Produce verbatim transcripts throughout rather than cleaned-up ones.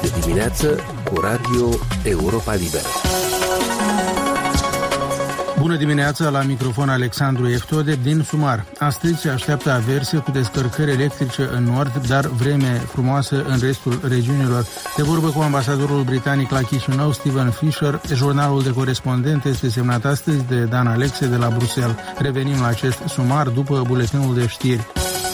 de dimineață cu Radio Europa Liberă. Bună dimineața, la microfon Alexandru Eftode din Sumar. Astăzi se așteaptă averse cu descărcări electrice în nord, dar vreme frumoasă în restul regiunilor. De vorbă cu ambasadorul britanic la Chișinău, Stephen Fisher, jurnalul de corespondent este semnat astăzi de Dan Alexe de la Bruxelles. Revenim la acest sumar după buletinul de știri.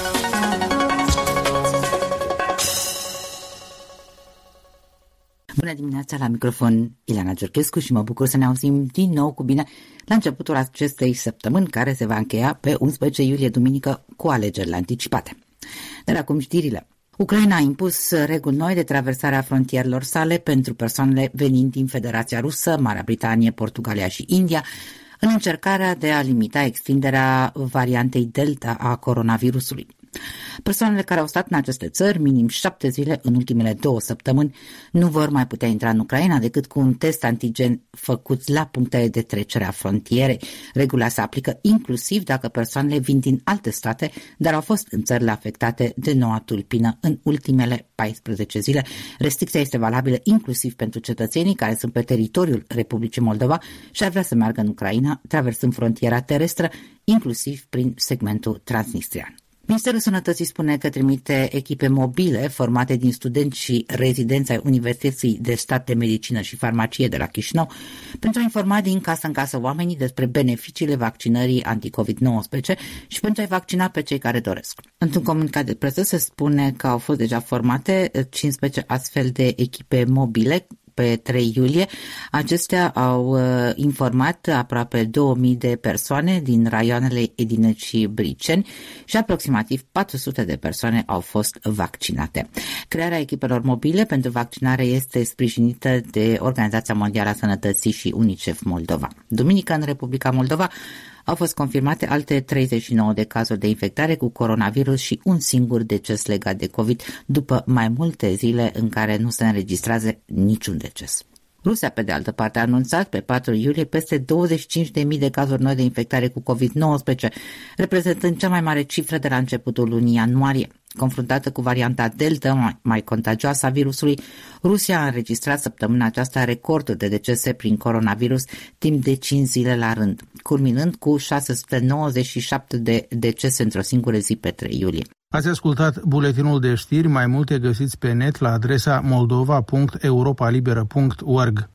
Bună dimineața, la microfon Ileana Giurchescu și mă bucur să ne auzim din nou cu bine la începutul acestei săptămâni care se va încheia pe unsprezece iulie, duminică, cu alegerile anticipate. Dar acum știrile. Ucraina a impus reguli noi de traversare a frontierelor sale pentru persoanele venind din Federația Rusă, Marea Britanie, Portugalia și India, în încercarea de a limita extinderea variantei Delta a coronavirusului. Persoanele care au stat în aceste țări minim șapte zile în ultimele două săptămâni nu vor mai putea intra în Ucraina decât cu un test antigen făcut la punctele de trecere a frontierei. Regula se aplică inclusiv dacă persoanele vin din alte state, dar au fost în țările afectate de noua tulpină în ultimele paisprezece zile. Restricția este valabilă inclusiv pentru cetățenii care sunt pe teritoriul Republicii Moldova și ar vrea să meargă în Ucraina, traversând frontiera terestră, inclusiv prin segmentul transnistrian. Ministerul Sănătății spune că trimite echipe mobile formate din studenți și rezidenți ai Universității de Stat de Medicină și Farmacie de la Chișinău pentru a informa din casă în casă oamenii despre beneficiile vaccinării anti-covid nouăsprezece și pentru a-i vaccina pe cei care doresc. Într-un comunicat de presă se spune că au fost deja formate cincisprezece astfel de echipe mobile. Pe trei iulie, acestea au uh, informat aproape două mii de persoane din raioanele Edinet și Briceni și aproximativ patru sute de persoane au fost vaccinate. Crearea echipelor mobile pentru vaccinare este sprijinită de Organizația Mondială a Sănătății și UNICEF Moldova. Duminică, în Republica Moldova, au fost confirmate alte treizeci și nouă de cazuri de infectare cu coronavirus și un singur deces legat de COVID, după mai multe zile în care nu se înregistrează niciun deces. Rusia, pe de altă parte, a anunțat pe patru iulie peste douăzeci și cinci de mii de cazuri noi de infectare cu covid nouăsprezece, reprezentând cea mai mare cifră de la începutul lunii ianuarie. Confruntată cu varianta Delta, mai, mai contagioasă a virusului, Rusia a înregistrat săptămâna aceasta recorduri de decese prin coronavirus timp de cinci zile la rând, culminând cu șase sute nouăzeci și șapte de decese într-o singură zi pe trei iulie. Ați ascultat buletinul de știri, mai multe găsiți pe net la adresa moldova punct europa liberă punct org.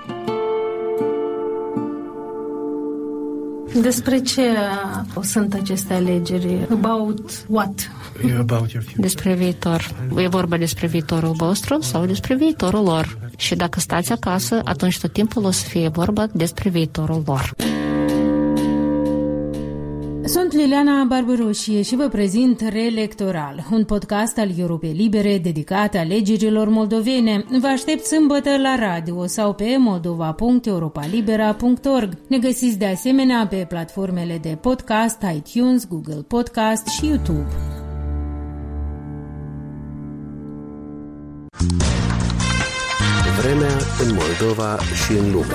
Despre ce sunt aceste alegeri? About what? About your future. Despre viitor. E vorba despre viitorul vostru sau despre viitorul lor. Și dacă stați acasă, atunci tot timpul o să fie vorba despre viitorul lor. Sunt Liliana Barbaroșie și vă prezint Reelectoral, un podcast al Europei Libere dedicat alegerilor moldovene. Vă aștept sâmbătă la radio sau pe moldova punct europa libera punct org. Ne găsiți de asemenea pe platformele de podcast, iTunes, Google Podcast și YouTube. Vremea în Moldova și în lume.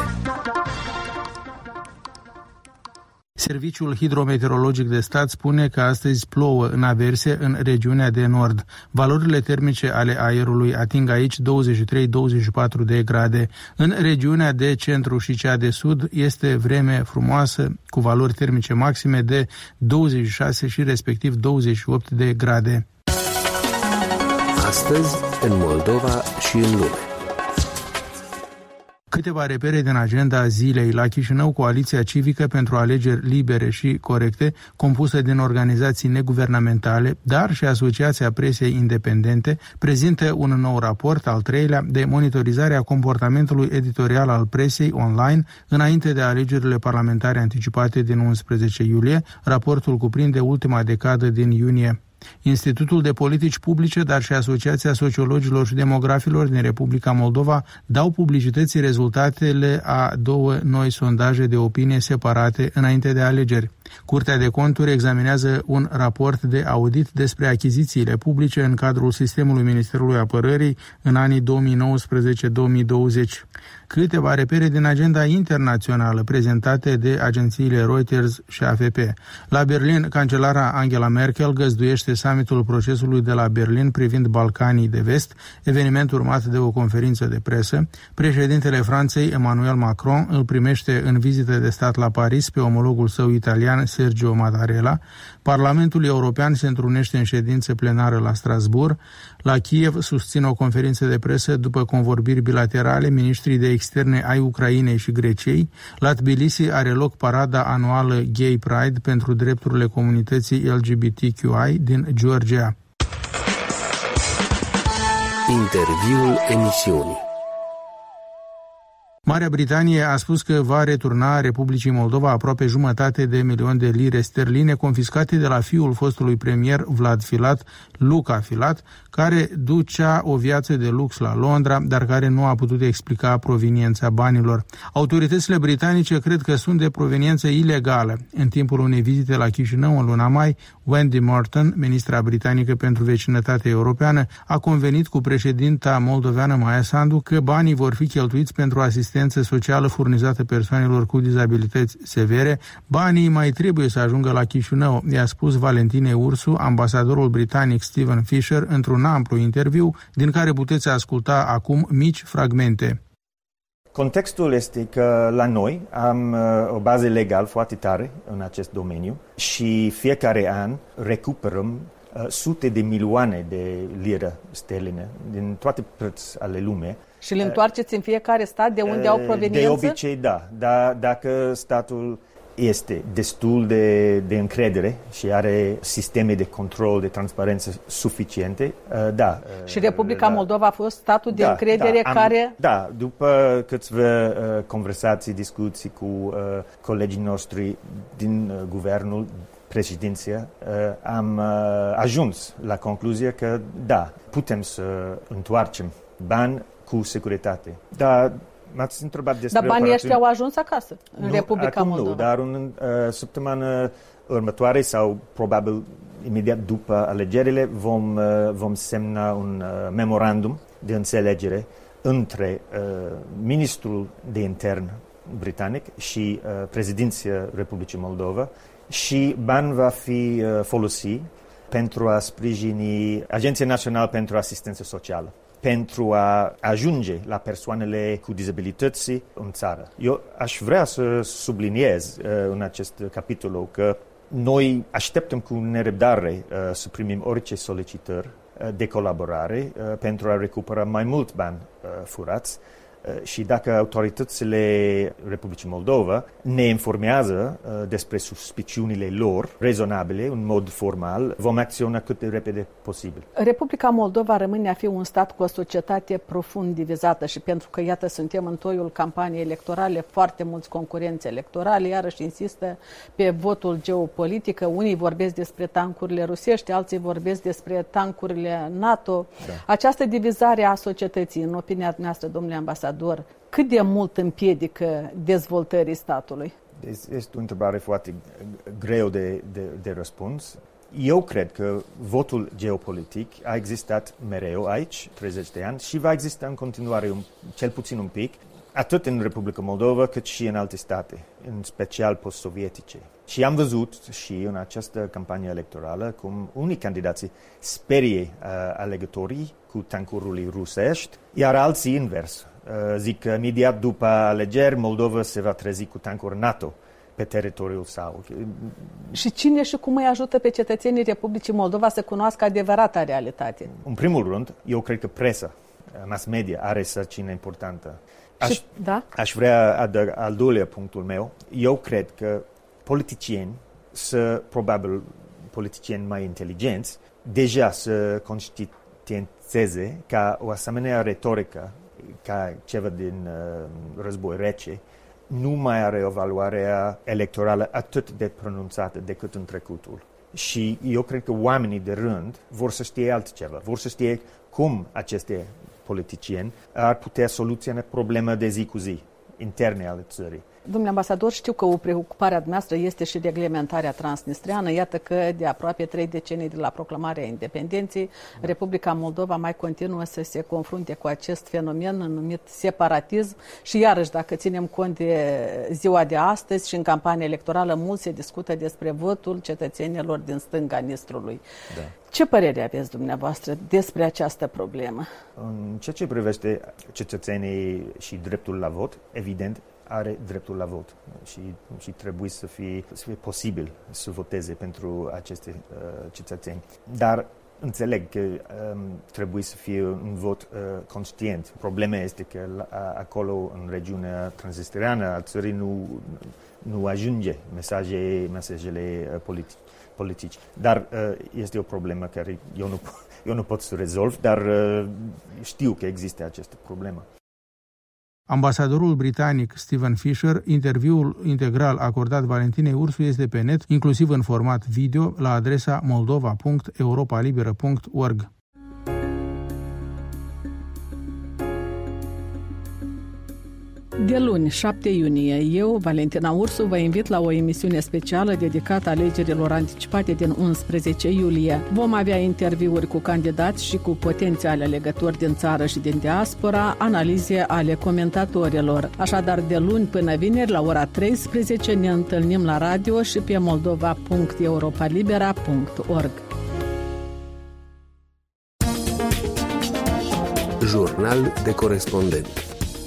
Serviciul Hidrometeorologic de Stat spune că astăzi plouă în averse în regiunea de nord. Valorile termice ale aerului ating aici douăzeci și trei - douăzeci și patru de grade. În regiunea de centru și cea de sud este vreme frumoasă, cu valori termice maxime de douăzeci și șase și respectiv douăzeci și opt de grade. Astăzi, în Moldova și în lume. Câteva repere din agenda zilei. La Chișinău, Coaliția Civică pentru Alegeri Libere și Corecte, compusă din organizații neguvernamentale, dar și Asociația Presei Independente, prezintă un nou raport, al treilea, de monitorizare a comportamentului editorial al presei online înainte de alegerile parlamentare anticipate din unsprezece iulie. Raportul cuprinde ultima decadă din iunie. Institutul de Politici Publice, dar și Asociația Sociologilor și Demografilor din Republica Moldova dau publicității rezultatele a două noi sondaje de opinie separate înainte de alegeri. Curtea de Conturi examinează un raport de audit despre achizițiile publice în cadrul sistemului Ministerului Apărării în anii două mii nouăsprezece două mii douăzeci. Câteva repere din agenda internațională prezentate de agențiile Reuters și A F P. La Berlin, cancelara Angela Merkel găzduiește summitul procesului de la Berlin privind Balcanii de Vest, eveniment urmat de o conferință de presă. Președintele Franței, Emmanuel Macron, îl primește în vizită de stat la Paris pe omologul său italian, Sergio Mattarella. Parlamentul European se întrunește în ședință plenară la Strasbourg. La Kiev susțin o conferință de presă după convorbiri bilaterale ministrii de externe ai Ucrainei și Greciei. La Tbilisi are loc parada anuală Gay Pride pentru drepturile comunității L G B T Q I din Georgia. Interviul emisiunii. Marea Britanie a spus că va returna Republicii Moldova aproape jumătate de milion de lire sterline confiscate de la fiul fostului premier Vlad Filat, Luca Filat, care ducea o viață de lux la Londra, dar care nu a putut explica proveniența banilor. Autoritățile britanice cred că sunt de proveniență ilegală. În timpul unei vizite la Chișinău în luna mai, Wendy Morton, ministra britanică pentru vecinătate europeană, a convenit cu președinta moldoveană Maia Sandu că banii vor fi cheltuiți pentru asistență socială furnizată persoanelor cu dizabilități severe. Banii mai trebuie să ajungă la Chișinău, i-a spus Valentine Ursu, ambasadorul britanic Stephen Fisher, într-un amplu interviu, din care puteți asculta acum mici fragmente. Contextul este că la noi am uh, o bază legală foarte tare în acest domeniu și fiecare an recuperăm uh, sute de milioane de lire sterline din toate părți ale lumii. Și le întoarceți în fiecare stat de unde uh, au proveniență? De obicei, da. Dar dacă statul este destul de, de încredere și are sisteme de control, de transparență suficiente, uh, da. Și Republica da. Moldova a fost statul de da, încredere da, am, care... Da, după câțiva uh, conversații, discuții cu uh, colegii noștri din uh, guvernul, președinția, uh, am uh, ajuns la concluzia că da, putem să întoarcem bani cu securitate. Dar m-ați întrebat despre Dar banii operațiuni... ăștia au ajuns acasă, în nu, Republica acum Moldova. Nu, dar în uh, săptămână următoare sau probabil imediat după alegerile vom, uh, vom semna un uh, memorandum de înțelegere între uh, ministrul de intern britanic și uh, președinția Republicii Moldova și bani va fi uh, folosit pentru a sprijini Agenția Națională pentru Asistență Socială, pentru a ajunge la persoanele cu dizabilități în țară. Eu aș vrea să subliniez uh, în acest capitol că noi așteptăm cu nerăbdare uh, să primim orice solicitări uh, de colaborare uh, pentru a recupera mai mult bani uh, furați. Și dacă autoritățile Republicii Moldova ne informează uh, despre suspiciunile lor rezonabile, în mod formal, vom acționa cât de repede posibil. Republica Moldova rămâne a fi un stat cu o societate profund divizată și pentru că, iată, suntem în toiul campaniei electorale, foarte mulți concurenți electorale, iarăși insistă pe votul geopolitică. Unii vorbesc despre tancurile rusești, alții vorbesc despre tancurile NATO. Da. Această divizare a societății, în opinia noastră, domnule ambasador, cât de mult împiedică dezvoltării statului? Este o întrebare foarte greu de, de, de răspuns. Eu cred că votul geopolitic a existat mereu aici, treizeci de ani, și va exista în continuare, un, cel puțin un pic, atât în Republica Moldova cât și în alte state, în special post-sovietice. Și am văzut și în această campanie electorală cum unii candidați sperie uh, alegătorii cu tancurile rusești, iar alții invers. Uh, zic că imediat după alegeri Moldova se va trezi cu tancuri NATO pe teritoriul său. Și cine și cum îi ajută pe cetățenii Republicii Moldova să cunoască adevărata realitate? În primul rând, eu cred că presa, mass media, are sarcină importantă. Aș, și, da? aș vrea adăug al doilea punctul meu. Eu cred că politicieni, să, probabil politicieni mai inteligenți, deja să conștientizeze ca o asemenea retorică, ca ceva din uh, război rece, nu mai are o valoare electorală atât de pronunțată decât în trecutul. Și eu cred că oamenii de rând vor să știe altceva, vor să știe cum aceste politicieni ar putea soluționa problema de zi cu zi, interne ale țării. Domnule ambasador, știu că o preocupare a dumneavoastră este și reglementarea transnistreană. Iată că de aproape trei decenii de la proclamarea independenței, da. Republica Moldova mai continuă să se confrunte cu acest fenomen numit separatism și iarăși, dacă ținem cont de ziua de astăzi și în campania electorală, mult se discută despre votul cetățenilor din stânga Nistrului. Da. Ce părere aveți dumneavoastră despre această problemă? În ceea ce privește cetățenii și dreptul la vot, evident, are dreptul la vot și, și trebuie să fie, să fie posibil să voteze pentru aceste uh, cetățeni. Dar înțeleg că um, trebuie să fie un vot uh, conștient. Problema este că la, acolo, în regiunea transnistreană a țării, nu, nu ajunge mesaje, mesajele uh, politice. politici. Dar uh, este o problemă care eu nu, eu nu pot să rezolv, dar uh, știu că există această problemă. Ambasadorul britanic Stephen Fisher, interviul integral acordat Valentinei Ursu este pe net, inclusiv în format video, la adresa moldova punct europalibera punct org. De luni, șapte iunie, eu, Valentina Ursu, vă invit la o emisiune specială dedicată alegerilor anticipate din unsprezece iulie. Vom avea interviuri cu candidați și cu potențiale alegători din țară și din diaspora, analize ale comentatorilor. Așadar, de luni până vineri, la ora treisprezece, ne întâlnim la radio și pe moldova punct europalibera punct org. Jurnal de corespondent.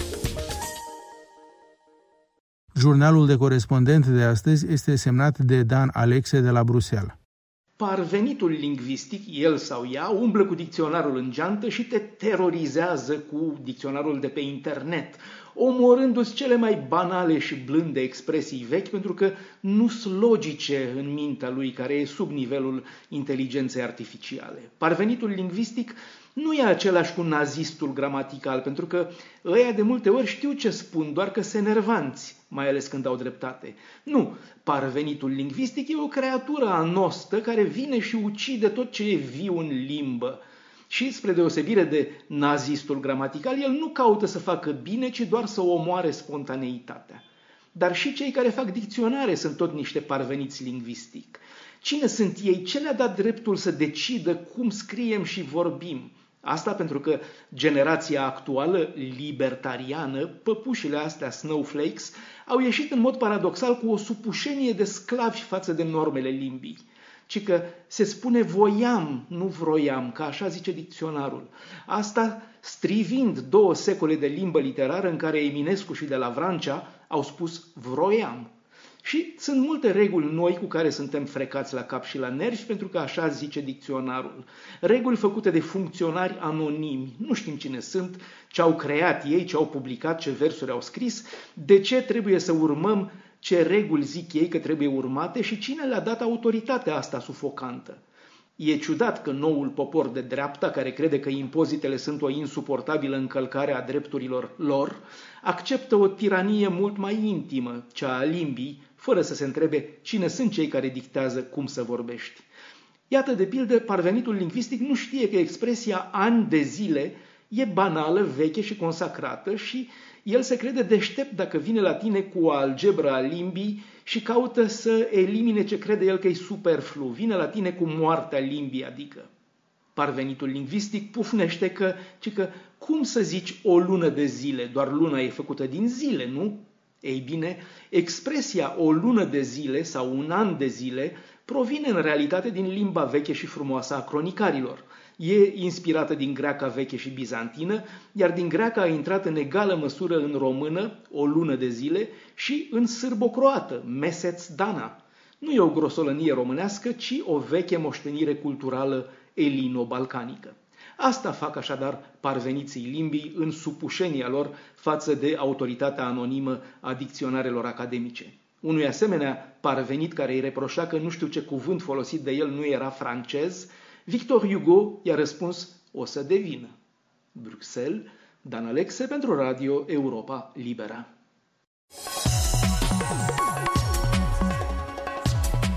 Jurnalul de corespondent de astăzi este semnat de Dan Alexe de la Bruxelles. Parvenitul lingvistic, el sau ea, umblă cu dicționarul în geantă și te terorizează cu dicționarul de pe internet, omorându-ți cele mai banale și blânde expresii vechi pentru că nu sunt logice în mintea lui, care e sub nivelul inteligenței artificiale. Parvenitul lingvistic nu e același cu nazistul gramatical, pentru că ăia de multe ori știu ce spun, doar că se enervanți, mai ales când au dreptate. Nu, parvenitul lingvistic e o creatură anostă care vine și ucide tot ce e viu în limbă. Și, spre deosebire de nazistul gramatical, el nu caută să facă bine, ci doar să omoare spontaneitatea. Dar și cei care fac dicționare sunt tot niște parveniți lingvistic. Cine sunt ei? Ce le-a dat dreptul să decidă cum scriem și vorbim? Asta pentru că generația actuală, libertariană, păpușile astea snowflakes, au ieșit în mod paradoxal cu o supușenie de sclavi față de normele limbii. Ci că se spune voiam, nu vroiam, că așa zice dicționarul. Asta strivind două secole de limbă literară în care Eminescu și de la Vrancea au spus vroiam. Și sunt multe reguli noi cu care suntem frecați la cap și la nervi, pentru că așa zice dicționarul. Reguli făcute de funcționari anonimi. Nu știm cine sunt, ce au creat ei, ce au publicat, ce versuri au scris, de ce trebuie să urmăm, ce reguli zic ei că trebuie urmate și cine le-a dat autoritatea asta sufocantă. E ciudat că noul popor de dreapta, care crede că impozitele sunt o insuportabilă încălcare a drepturilor lor, acceptă o tiranie mult mai intimă, cea a limbii, fără să se întrebe cine sunt cei care dictează cum să vorbești. Iată, de pildă, parvenitul lingvistic nu știe că expresia ani de zile e banală, veche și consacrată și el se crede deștept dacă vine la tine cu o algebră a limbii și caută să elimine ce crede el că e superflu. Vine la tine cu moartea limbii, adică. Parvenitul lingvistic pufnește că, ci că cum să zici o lună de zile? Doar luna e făcută din zile, nu? Ei bine, expresia o lună de zile sau un an de zile provine în realitate din limba veche și frumoasă a cronicarilor. E inspirată din greaca veche și bizantină, iar din greaca a intrat în egală măsură în română, o lună de zile, și în sârbo-croată, mesec dana. Nu e o grosolănie românească, ci o veche moștenire culturală elino-balcanică. Asta fac așadar parveniții limbii în supușenia lor față de autoritatea anonimă a dicționarelor academice. Unui asemenea parvenit care îi reproșa că nu știu ce cuvânt folosit de el nu era francez, Victor Hugo i-a răspuns: o să devină. Bruxelles, Dan Alexe pentru Radio Europa Libera.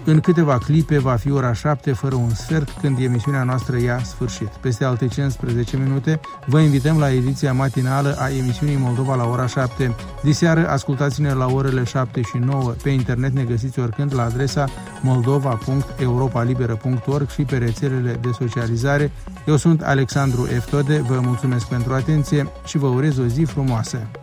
În câteva clipe va fi ora șapte fără un sfert când emisiunea noastră ia sfârșit. Peste alte cincisprezece minute vă invităm la ediția matinală a emisiunii Moldova la ora șapte. Diseară ascultați-ne la orele șapte și nouă. Pe internet ne găsiți oricând la adresa moldova punct europa liberă punct org și pe rețelele de socializare. Eu sunt Alexandru Eftode, vă mulțumesc pentru atenție și vă urez o zi frumoasă.